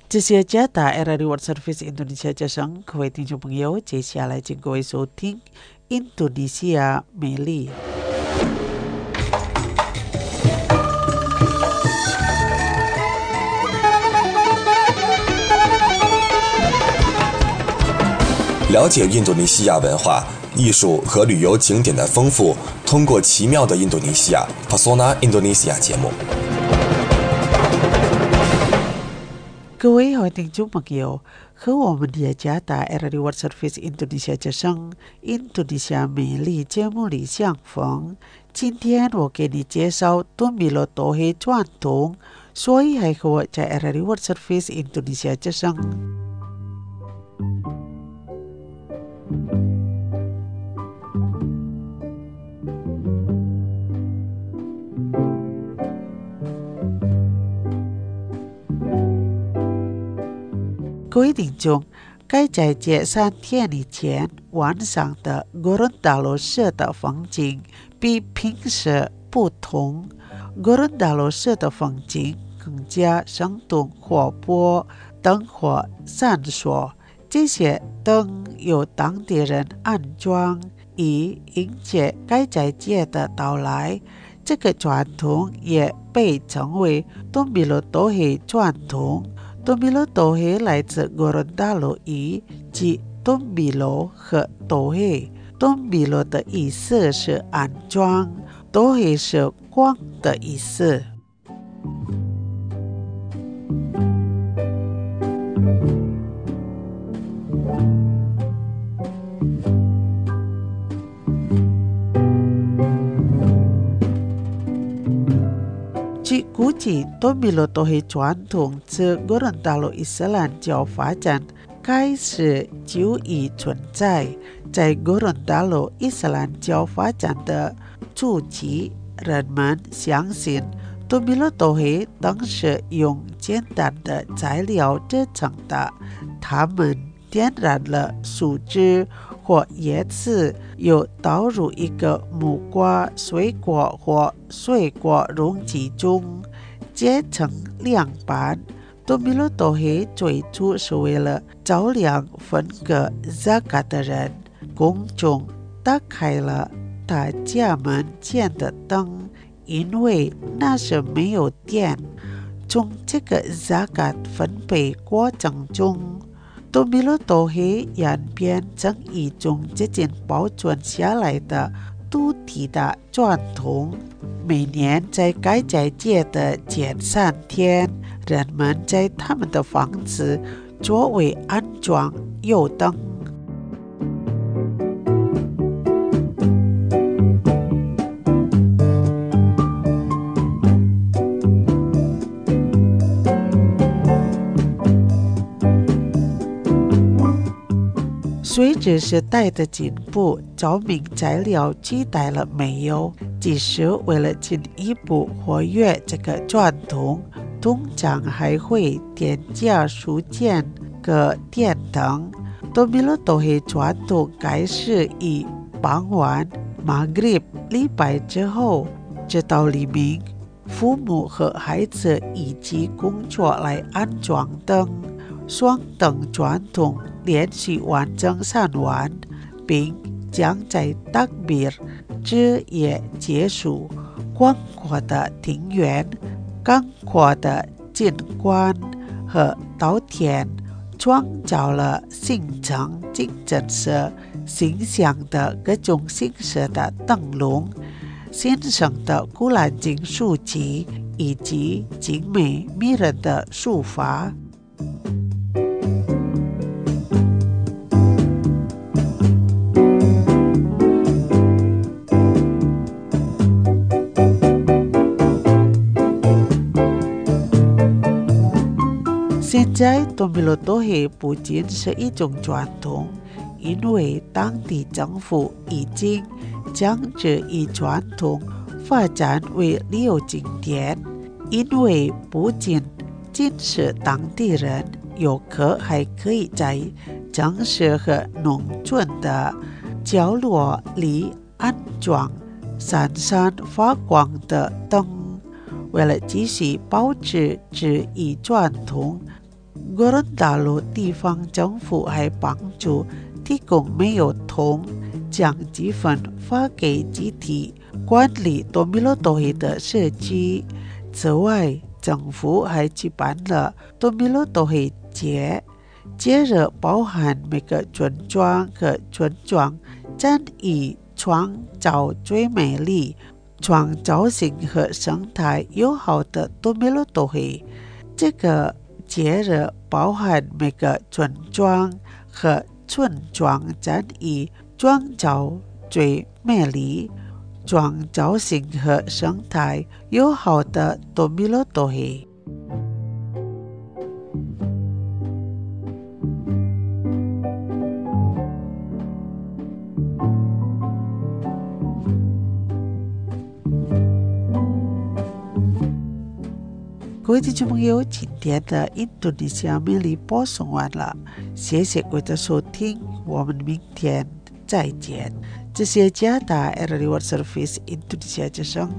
这些加大 RRI World Service Indonesia 加上各位听众朋友，接下来请各位收听印度尼西亚美丽。 了解印度尼西亚文化、艺术和旅游景点的丰富，通过奇妙的印度尼西亚 Pesona Indonesia 节目。 各位好听众朋友，和我们的加大 RRI World Service Indonesia 加上印度尼西亚美丽节目里相逢。今天我给你介绍多米罗多黑传统，所以还和我在 RRI World Service Indonesia 加上。各位听众，该在这3天以前晚上的 Gorontalo 社的风景比平时不同。Gorontalo 社的风景更加生动活泼，灯火闪烁。这些灯由当地人安装，以迎接该在节的到来。这个传统也被称为多米罗多黑传统。多米罗多黑来自 Gorontalo 语，即多米罗和多黑。多米罗的意思是安装，多黑是光的意思。据估计，多米罗多黑传统自 Gorontalo 伊斯兰教发展开始就已存在。在 Gorontalo 伊斯兰教发展的初期，人们相信多米罗多黑当时用简单的材料制成的。他们点燃了树枝或叶子，又倒入一个木瓜、水果或水果容器中，切成两半。多米罗多黑最初是为了照亮分割 Zakat 的人。公众打开了大家们前的灯，因为那时没有电。从这个 Zakat 分配过程中，多米罗多黑演变成一种接近保存下来的独特的传统。每年在该在节的前3天，人们在他们的房子周围安装油灯。随着时代的进步，照明材料取代了煤油。即使为了进一步活跃这个传统，通常还会添加数件个电灯。多米罗多黑传统开始于傍晚 Maghrib 礼拜之后，直到黎明，父母和孩子一起工作来安装灯。双灯传统连续完整3晚，并将在Takbir之夜结束。广阔的庭园、广阔的景观和稻田创造了形成竞争色、形象的各种形式的灯笼、先生的古兰经书籍以及精美迷人的书法。现在多米罗多黑不仅是一种传统，因为当地政府已经将这一传统发展为旅游景点。因为不仅是当地人，游客还可以在城市和农村的角落里安装闪闪发光的灯。为了继续保持这一传统， 哥伦达罗地方政府还帮助提供煤油桶，将积分发给集体管理多米诺多黑的社区。此外，政府还举办了多米诺多黑节，节日包含每个村庄和村庄展以创造最美丽、创造性和生态友好的多米诺多黑。这个节日包含每个村庄和村庄展以创造最美丽、创造性和生态友好的多米诺多黑。各位听众朋友，今天的印度尼西亚美丽播送完了，谢谢各位的收听，我们明天再见。这是加达 RRI World Service Indonesia Jasa。